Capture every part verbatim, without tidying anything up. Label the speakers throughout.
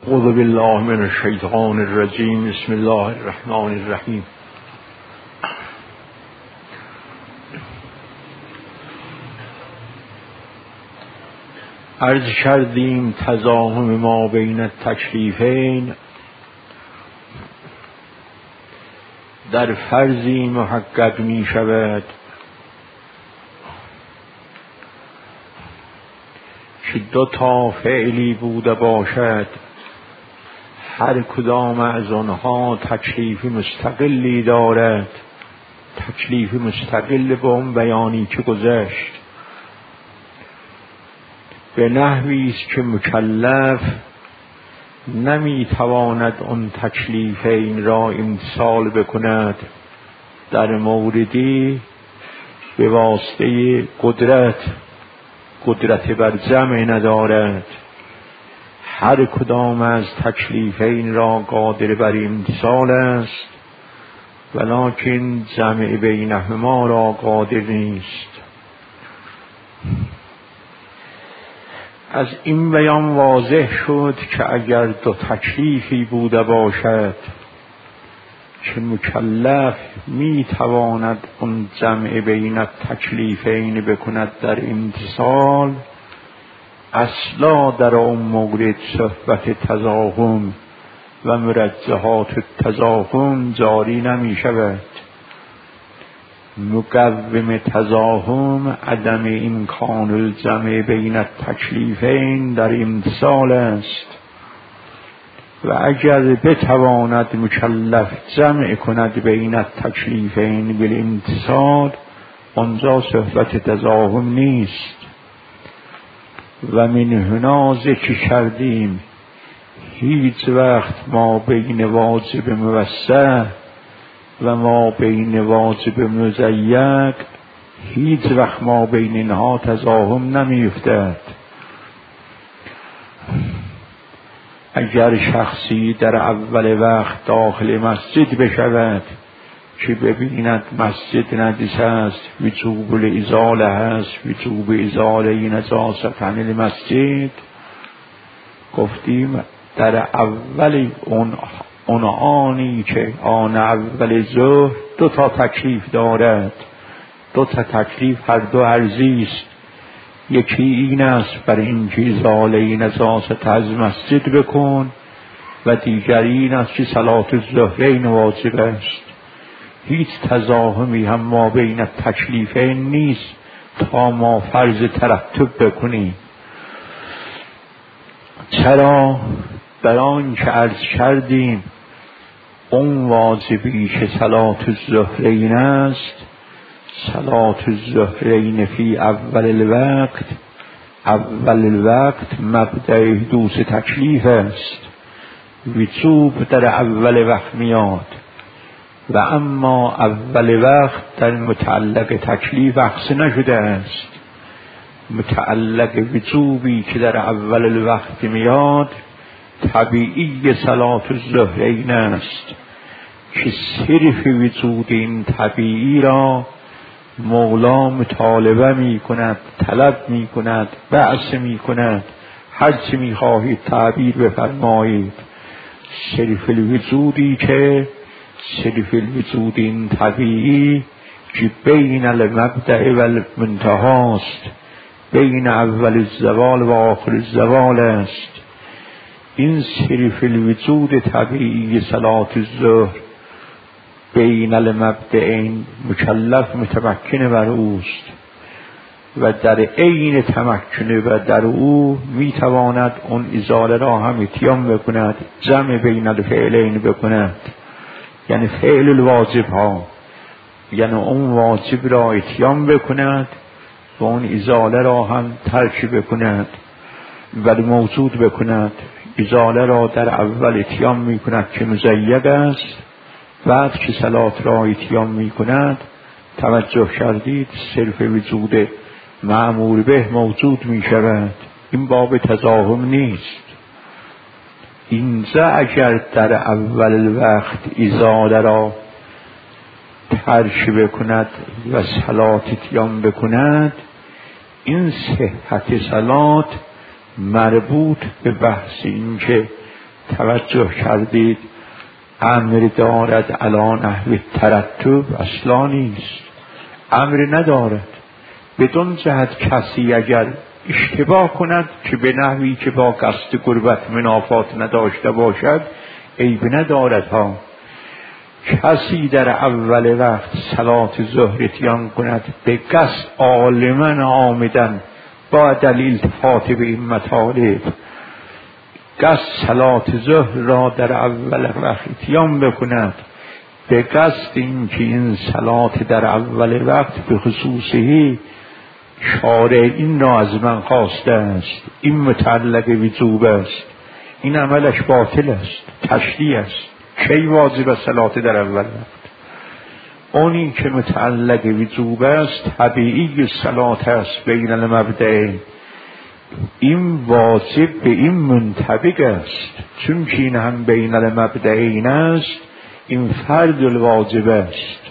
Speaker 1: اعوذ بالله من الشیطان الرجیم. بسم الله الرحمن الرحیم. عرض کردیم تزاحم ما بین التکلیفین در فرضی محقق می شود که دو تا فعلی بوده باشد، هر کدام از آنها تکلیف مستقلی دارد، تکلیف مستقل به اون بیانی که گذشت، به نحوی است که مکلف نمیتواند اون تکلیفین را امتثال بکند در موردی به واسطه قدرت قدرت بر جمع ندارد. هر کدام از تکلیفین را قادر بر امتثال است، ولکن جمع بینهما را قادر نیست. از این بیان واضح شد که اگر دو تکلیفی بوده باشد که مکلف می تواند اون جمع بین التکلیفین بکند در امتثال، اصلا در اون مورد صحبت تزاحم و مرجحات التزاحم جاری نمی شود. مقوم تزاحم عدم امکان الجمع بین التکلیفین در امتثال است، و اگر بتواند مکلف جمع کند بین التکلیفین بالامتثال، آنجا صحبت تزاحم نیست. و من هنا ذکر کردیم هیچ وقت ما بین واجب موسع و ما بین واجب مضیق هیچ وقت ما بین اینها تزاحم نمیفتد. اگر شخصی در اول وقت داخل مسجد بشود که ببیند مسجد نجس است، وجوب الازاله هست، وجوب ازاله نجاست عن المسجد، گفتیم در اول اون اون آنی که آن اول ظهر دو تا تکلیف دارد، دو تا تکلیف هر دو عرضی است. یکی این است بر اینکه ازاله نجاست از مسجد بکن، و دیگری این است که صلات الظهرین واجب است. هیچ تزاحمی هم ما بین تکلیفین نیست تا ما فرض ترتب بکنیم. چرا؟ برای که عرض کردیم اون واجبی که صلات الظهرین است، صلات الظهرین فی اول الوقت، اول الوقت مبدأ حدوث تکلیف است، وجوب در اول وقت میاد. و اما اول وقت در متعلق تکلیف عکس نشده است. متعلق وجوبی که در اول الوقت میاد طبیعی صلات الظهرین است که صرف وجود این طبیعی را مولا مطالبه می کند، طلب می کند، بعث می کند، هر چی می خواهید تعبیر بفرمایید. صرف الوجودی که صرف الوجود این طبیعی که بین المبدأ و المنتهی است، بین اول الزوال و آخر الزوال است. این صرف الوجود طبیعی صلات الظهر بین المبدئین مکلف متمکن بر اوست، و در عین تمکن و در او میتواند اون ازاله را هم اتیام بکند، جمع بین الفعلین بکند، یعنی فعل الواجب ها، یعنی اون واجب را اتیام بکند و اون ازاله را هم ترک بکند ولی موجود بکند. ازاله را در اول اتیام می کند که مزیق است، بعد که صلات را اتیام می کند توجه کردید صرف وجود مأمور به موجود می شود. این باب تزاحم نیست. اینجا اگر در اول وقت ازاله را ترک بکند و صلات اتیام بکند، این صحت صلات مربوط به بحث این که توجه کردید امر دارد علی نحو ترتب؟ اصلا نیست، امر ندارد. بدون جهت کسی اگر اشتباه کند که به نحوی که با قصد قربت منافات نداشته باشد عیب ندارد ها. کسی در اول وقت صلات ظهر اتیان کند به قصد عالما آمدن با دلیل التفات به این مطالب، قصد صلات ظهر را در اول وقت اتیان بکند به قصد این که این صلات در اول وقت به خصوصی شارع این را از من خواسته است، این متعلق وجوب است، این عملش باطل است، تشریع است. کی واجب صلات در اول وقت؟ اونی که متعلق وجوب است طبیعی صلات است بین المبدئین، این واجب به این منطبق است، چون که این هم بین المبدئین است، این فرد الواجب است.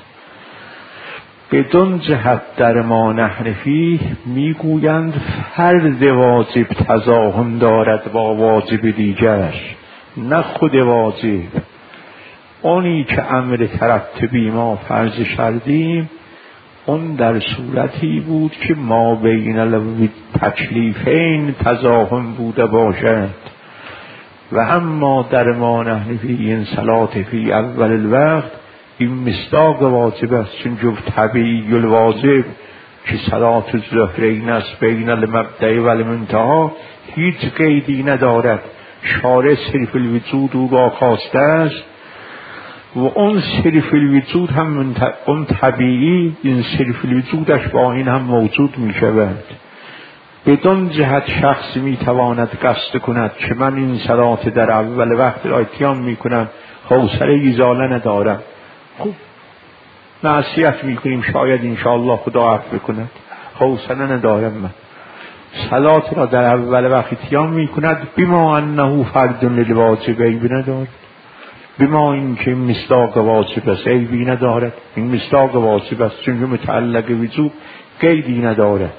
Speaker 1: بدون جهت در ما نحنفی میگویند فرد واجب تزاحم دارد با واجب دیگر، نه خود واجب. اونی که امر ترتبی ما فرض کردیم اون در صورتی بود که ما بین التکلیفین تزاحم بوده باشد، و اما در ما نحنفی این صلات فی اول الوقت این مصداق واجب است، چون جفت طبیعی الواجب که صلات الظهرین است بین المبدأ و المنتهی هیچ قیدی ندارد. شارع صرف الوجود او را خواسته است و اون صرف الوجود هم اون طبیعی این صرف الوجودش با این هم موجود می شود. بدون جهت شخص می تواند قصد کند که من این صلات در اول وقت را اتیان می کنم، حوصله ایزاله ندارم، خب معصیت می کنیم، شاید انشاءالله خدا عفو بکند، حوصله ندارم من. صلات را در اول وقت اتیان می کند بما انه فرد للواجب، عیبی ندارد. بما این که مصداق واجب است عیبی ندارد، این مصداق واجب است چون که متعلق وجوب قیدی ندارد.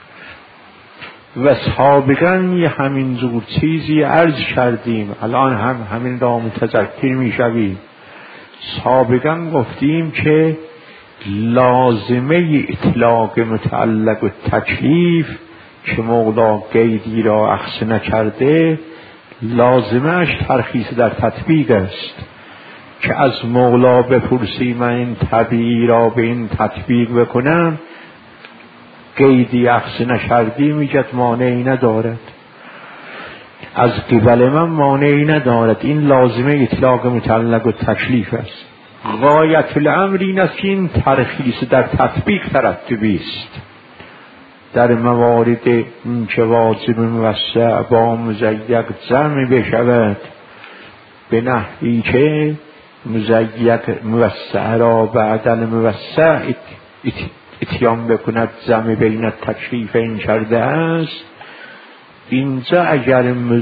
Speaker 1: و سابقا یه همین جور چیزی عرض کردیم، الان هم همین را متذکر می شویم. سابقا گفتیم که لازمه اطلاق متعلق و تکلیف که مولا قیدی را اخذ نکرده، لازمش ترخیص در تطبیق است که از مولا بپرسی من این طبیعی را به این تطبیق بکنم، قیدی اخذ نکردی میگد مانعی ندارد، از قبل من مانعی ندارد. این لازمه اطلاق متعلق و تکلیف است. غایت الامر این است که این ترخیص در تطبیق ترتبی است. در موارد این که واجب موسع با مزیق جمع بشود به نحوی که مزیق موسع را بعدن موسع اتیان بکند جمع بین تکلیف این کرده است، اینجا اگر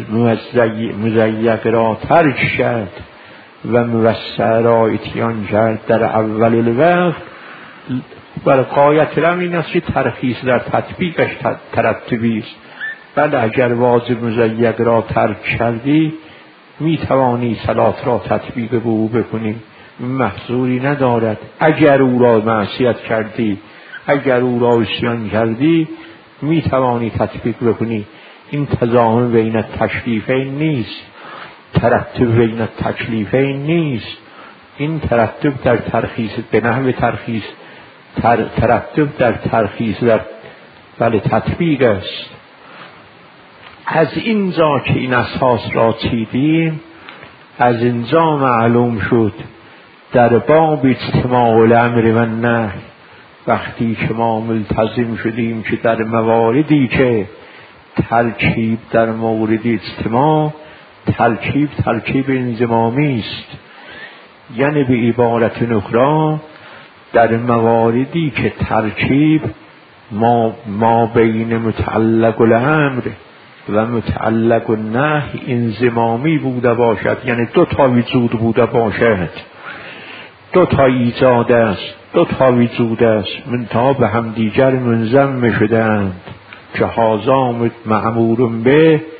Speaker 1: مزیق را ترک شد و موسع را اتیان کرد در اول الوقت، بر غایت الامر این است که ترخیص در تطبیقش ترتبی است. بل اگر واجب مزیق را ترک کردی می توانی صلات را تطبیق به او بکنی، محظوری ندارد. اگر او را معصیت کردی، اگر او را عصیان کردی، می توانی تطبیق بکنی. این تضامن بین التکلیفین نیست، ترتب بین التکلیفین نیست. این ترتب در ترخیص به نحو ترخیص تر ترتب در ترخیص در بله تطبیق است. از اینجا که این اساس را چیدیم، از اینجا معلوم شد در باب اجتماع الامر و نهی، وقتی که ما ملتزم شدیم که در مواردی که ترکیب در مورد اجتماع، ترکیب ترکیب انضمامی است، یعنی به عبارت اخرى در مواردی که ترکیب ما, ما بین متعلق الامر و متعلق النهی انضمامی بوده باشد، یعنی دو تا وجود بوده باشد، دو تا ایجاد است، دو تا وجود است، منتها به هم دیگر منضم شدند که هذا مأمور به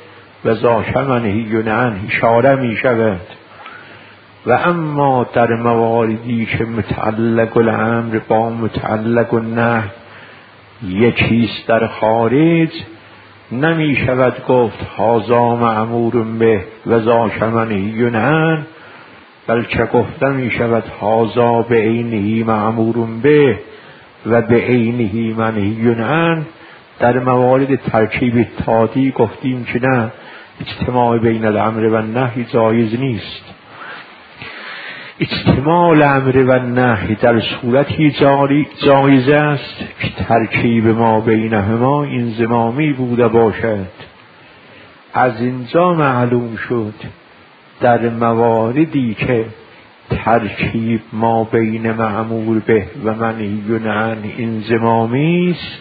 Speaker 1: و ذاک منهی عنه اشاره می شود. و اما در مواردی که متعلق الامر با متعلق النهی یکیست در خارج، نمی شود گفت هذا مأمور به و ذاک منهی عنه، بلکه گفته می شود هذا به عینه مأمور به و به عینه منهی عنه. در موارد ترکیب تادی گفتیم که نه، اجتماع بین الامر و النهی جایز نیست. اجتماع الامر و النهی در صورتی جایز است که ترکیب ما بینهما انضمامی بوده باشد. از اینجا معلوم شد در مواردی که ترکیب ما بین مأمور به و منهی عنه انضمامی است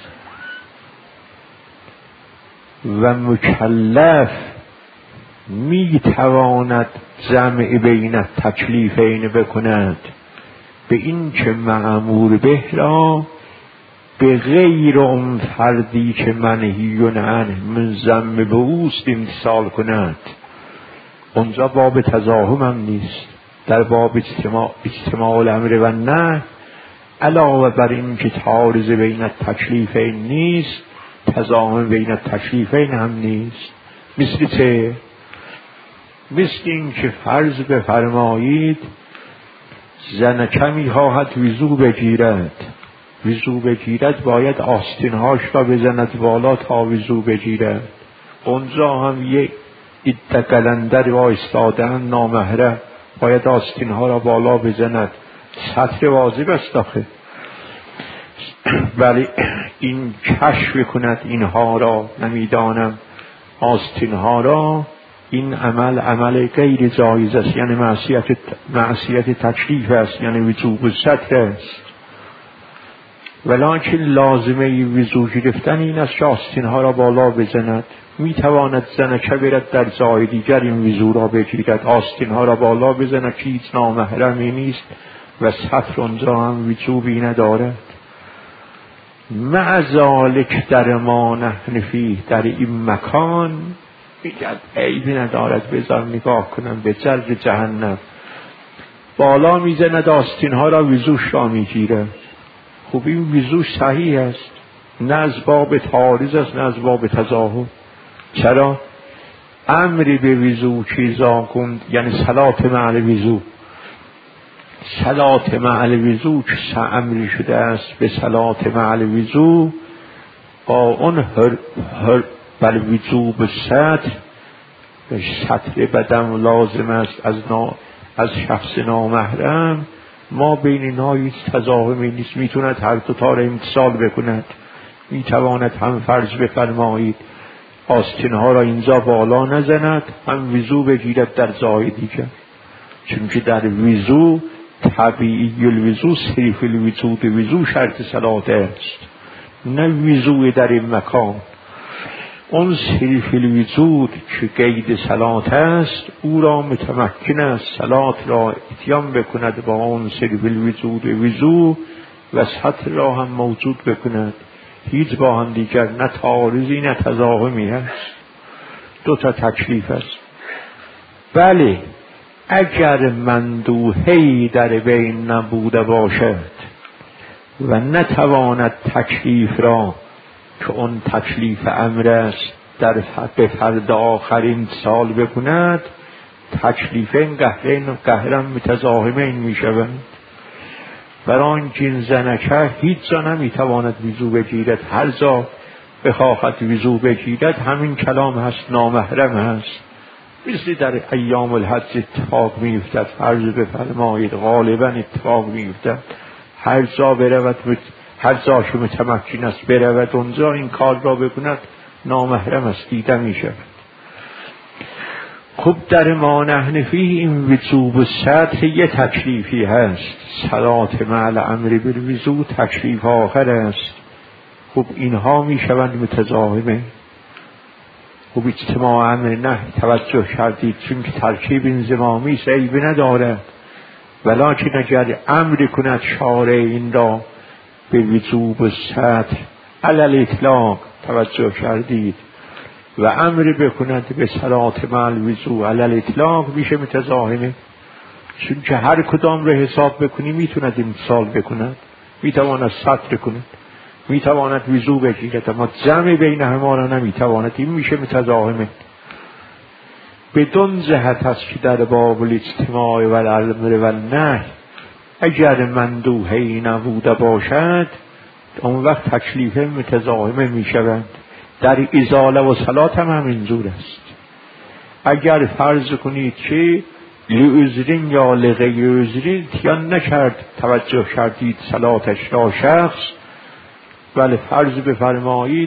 Speaker 1: و مکلف می تواند جمع بین تکلیفین بکند، به این که مأمور به را به غیر اون فردی که منهی عنه منضم به اوست امتثال کند. اونجا باب تزاحم هم نیست. در باب اجتماع اجتماع الامر و النهی علاوه بر این که تعارض بین تکلیفین نیست، تزاحم بین تکلیفین هم نیست. مثل چه؟ مثل این که فرض بفرمایید زنکه می خواهد وضو بگیرد، وضو بگیرد باید آستینهاش را بزند بالا تا وضو بگیرد. اونجا هم یک عده قلندر وایستادن نامحرم، باید آستینها را بالا بزند. سطر واجب است آخه. ولی این کشف کند اینها را، نمیدانم آستینها را، این عمل عمل غیر جایز است، یعنی معصیت معصیت تکلیف است، یعنی وجوب الستر است. ولکن لازمه وضو گرفتن این است که آستینها را بالا بزند. میتواند زنکه برد در جای دیگر این وضو را بگیرد، آستینها را بالا بزند که هیچ نامحرمی نیست و سطر اونجا هم وجوبی ندارد. مع ذالک در ما نحن فیه، در این مکان میگد عیبی ندارد بذار نگاه کنم به جلد جهنم، بالا میزند آستینها را وضوش را میگیرد. خب این وضوش صحیح است، نه از باب تعارض است نه از باب تزاحم. چرا؟ امری به وضو چیزا کند، یعنی صلات مع الوضو، صلات مع الوضو که امری شده است به صلات مع الوضو با اون هر هر بل وجوب سطر، سطر بدن لازم است از نا از شخص نامحرم. ما بین اینها هیچ تزاحمی نیست، میتوند هر دو تا را امتثال بکند. میتواند هم فرض بفرمایید آستینها را اینجا بالا نزند، هم وضو بگیرد در جای دیگر، چون که در وضو طبیعی الوضو صریف الوجود وضو شرط صلات است، نه وضو در این مکان. اون صریف الوجود که قید صلات است او را متمکن است صلات را اتیان بکند با اون صریف الوجود وضو و سطر را هم موجود بکند. هیچ با هم دیگر نه تعارضی نه تزاحمی هست، دو تا تکلیف است. بله اگر مندوحه‌ای در بین نبوده باشد و نتواند تکلیف را که اون تکلیف امر است در به فرد آخرین سال بکند، تکلیفین قهرین و قهرم متزاحمین می شوند. برای این زنکه هیچ جا نمیتواند وضو بگیرد، هر جا بخواهد وضو بگیرد همین کلام هست، نامحرم هست. مثل در ایام الحج اتفاق میفتد، فرض بفرمایید غالبا اتفاق میفتد، هر جا برود هر جا که متمکن است برود اونجا این کار را بکند، نامحرم است، دیده میشود. خب در ما نحن فیه این وجوب سطر یه تکلیفی هست، صلات مع الامر بالوضو تکلیف آخر است. خب اینها میشوند متزاحمه. خب اجتماع امر نه توجه کردید، چون که ترکیب انضمامی است عیبی ندارد، ولکن اگر امر کند شارع این را به وجوب سطر علی الاطلاق، توجه کردید، و امر بکند به صلات مع الوضوء علی الاطلاق میشه متزاحمه، چون که هر کدام رو حساب بکنی میتوند امتصال بکند، میتواند سطر کند، میتواند وضو بگیرد، اما جمع بین همه را نمیتواند. این میشه متزاحمه. بدون جهت است که در باب الاجتماع و الامر و النهی اگر مندوحه‌ای نبوده باشد اون وقت تکلیف متزاحمه میشوند. در ازاله و صلات هم همینجور است. اگر فرض کنید که لعذرین یا لغیر عذرین اتیان نکرد، توجه کردید صلاتش را شخص، ولی فرض بفرمایید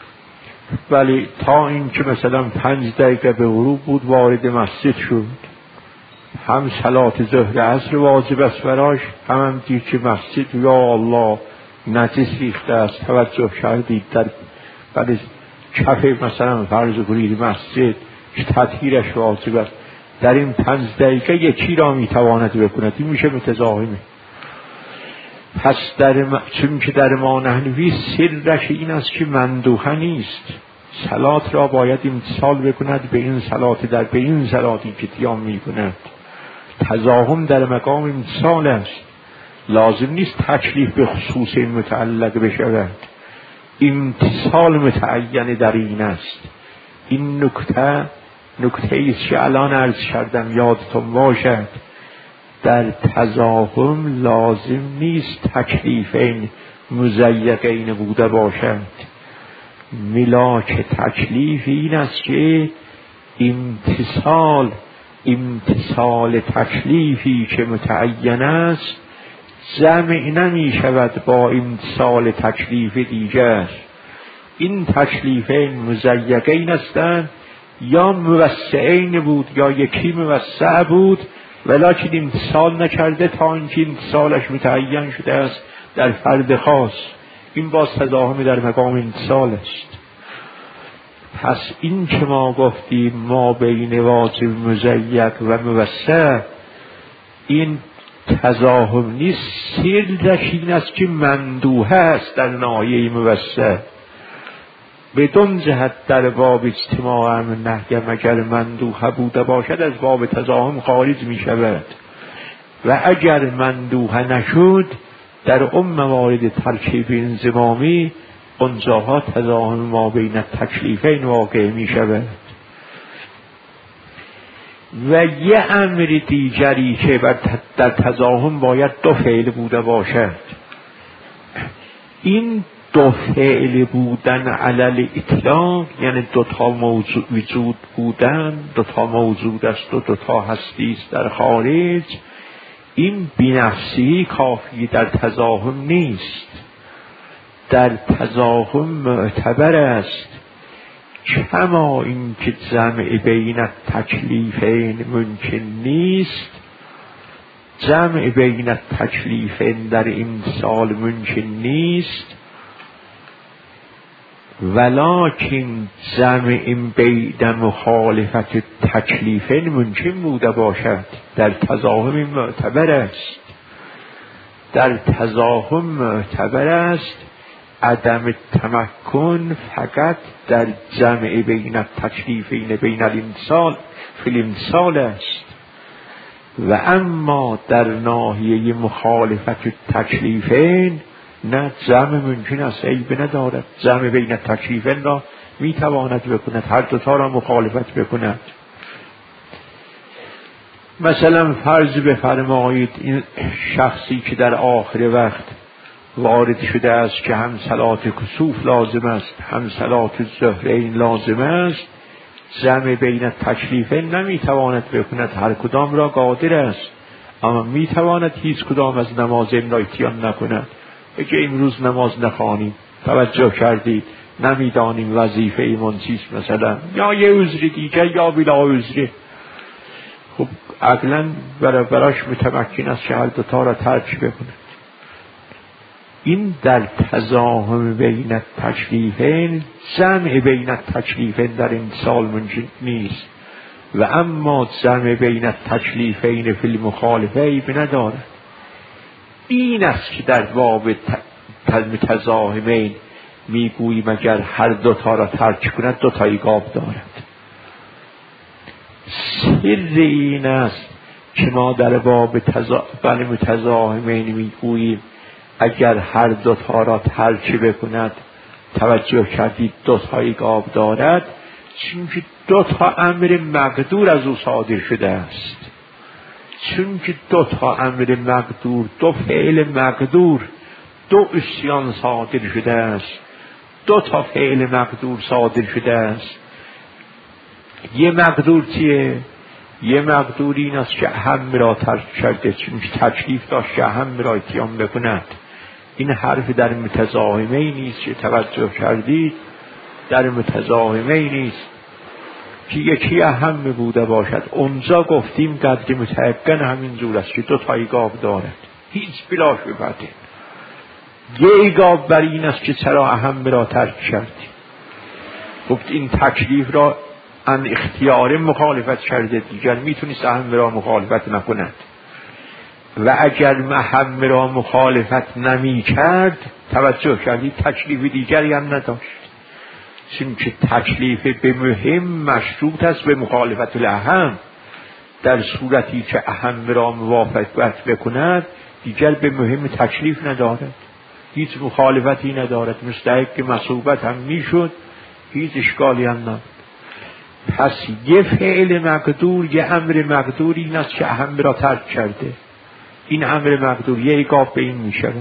Speaker 1: ولی تا این که مثلا پنج دقیقه به غروب بود وارد مسجد شد، هم صلات ظهر عصر واجب است براش، هم هم دید که مسجد یا الله نجس ریخته است، توجه کردید در ولی کف مثلا فرض کنید مسجد تطهیرش واجب است، در این پنج دقیقه یکی را میتواند بکند. این میشه متزاحمه. پس در م... چون که در ما نحنوی سرش این است که مندوحه نیست، صلات را باید امتصال بکند به این صلات، در به این صلاتی که قیام میکند. تزاحم در مقام امتصال است، لازم نیست تکلیف به خصوص این متعلق بشود. امتصال متعین در این است. این نکته نکته ایست که الان عرض کردم یادتون باشد. در تزاحم لازم نیست تکلیفین مزیقین بوده باشد. ملاک تکلیف این است که امتصال امتصال تکلیفی که متعین است جمع نمی شود با امتصال تکلیف دیگر. این تکلیفین مزیقین هستند، یا موسعین بود یا یکی موسع بود ولکن امتصال نکرده تا اینکه امتصالش متعین شده است در فرد خاص. این باز تزاحم در مقام امتصال است. پس این که ما گفتیم ما بین واجب مزیق و موسع، این تزاحم نیست، سرش این است که مندوحه است در ناحیه موسع. بدون جهت در باب اجتماع هم نهی مگر مندوحه بوده باشد از باب تزاحم خارج می شود، و اگر مندوحه نشد در اون موارد ترکیب انضمامی اونجاها تزاحم ما بین تکلیفین واقع می شود. و یه امر دیگری که در تزاحم باید دو فعل بوده باشد، این دو فعل بودن علل اطلاق یعنی دوتا موجود وجود بودن، دوتا موجود است و دوتا هستی است در خارج، این بنفسی کافی در تزاحم نیست. در تزاحم معتبر است کما این که جمع بین تکلیفین ممکن نیست، جمع بین تکلیفین در امتصال ممکن نیست، ولکن جمع بین مخالفت تکلیفین ممکن بوده باشد. در تزاحم معتبر است. در تزاحم معتبر است عدم تمکن فقط در جمع بین تکلیفین بین الامتصال فی الامتصال است، و اما در ناحیه مخالفت تکلیفین نه جمع ممکن است، عیب ندارد. جمع بین تکلیفین را میتواند بکند، هر دوتا را مخالفت بکند. مثلا فرض بفرمایید این شخصی که در آخر وقت وارد شده است که هم صلات کسوف لازم است هم صلات ظهرین لازم است، جمع بین تکلیفین نمیتواند بکند، هر کدام را قادر است، اما میتواند هیچ کدام از نمازین را اتیان نکند. اگه امروز نماز نخوانیم، توجه کردید نمیدانیم وظیفه ایمان چیست مثلا، یا یه عذر دیگه یا بلا عذر، خب عقلا براش متمکن است که هر دوتا را ترک بکند. این در تزاحم بین تکلیفین، جمع بین تکلیفین در امتصال ممکن نیست، و اما جمع بین تکلیفین فی المخالفه عیب ندارد. این است که در باب تزاحمین میگوییم اگر هر دوتا را ترک کند دوتایی گاو دارد. سر این است که ما در باب تضامن متضاهمین میگوییم اگر هر دوتا را ترک بکند توجه کردید دوتایی گاو دارد، چون که دو تا امر مقدور از او صادر شده است. چون که دو تا امر مقدور، دو فعل مقدور، دو عصیان صادر شده است، دو تا فعل مقدور صادر شده است. یه مقدور چیه؟ یه مقدور این است که اهم را ترک کرده، چون که تکلیف داشت که اهم را اتیان بکند. این حرف در متضاهمه نیست که توجه کردید، در متضاهمه نیست که یکی اهم بوده باشد. اونجا گفتیم قدر متعقن همین جور است که دو تایی گاو دارد، هیچ بلا شبهه. یه گاو بر این است که چرا اهم را ترک کردی. گفت این تکلیف را ان اختیار مخالفت کرده، دیگر میتونست اهم را مخالفت نکند. و اگر اهم را مخالفت نمی کرد توجه کردی تکلیف دیگری هم نداشت، چون که تکلیف به مهم مشروط است به مخالفت الاهم. در صورتی که اهم را موافقت بکند دیگر به مهم تکلیف ندارد، هیچ مخالفتی ندارد، مستحق مصوبت هم میشد، هیچ اشکالی هم ندارد. پس یه فعل مقدور، یه امر مقدور این است که اهم را ترک کرده. این امر مقدور یه ایقاب به این می شود.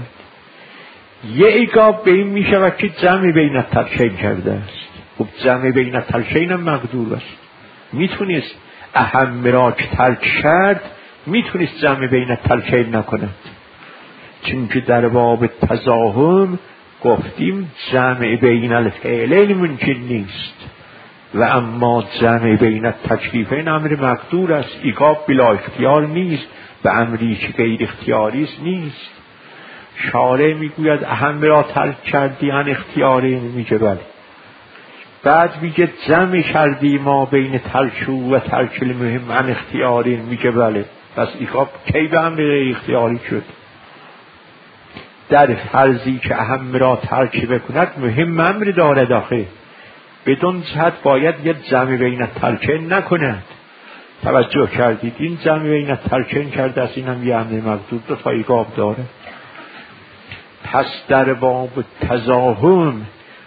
Speaker 1: یه ایقاب به این می شود که جمع بین الترکین کرده است. خب جمع بین الترکین هم مقدور است. میتونست اهم را که ترک کرد میتونست جمع بین الترکین نکند، چون که در باب تضاهم گفتیم جمع بین الفعلین ممکن نیست و اما جمع بین التکلیفین امر مقدور است. ایقاب بلا اختیار نیست و امری که غیر اختیاری است نیست. شارع میگوید اهم را ترک کردی ان اختیاری، میگه بله. بعد میگه جمع کردی ما بین ترک و ترک المهم ان اختیاری، میگه بله. پس ایقاب کی به امر غیر اختیاری شد؟ در فرضی که اهم را ترک بکند مهم امر دارد آخه، بدون جهت باید یه جمع بین الترکین نکند. توجه کردید این جمع بین الترکین کرده است، این هم یه امر مقدور دو تا ایقاب داره. پس در باب تضاهم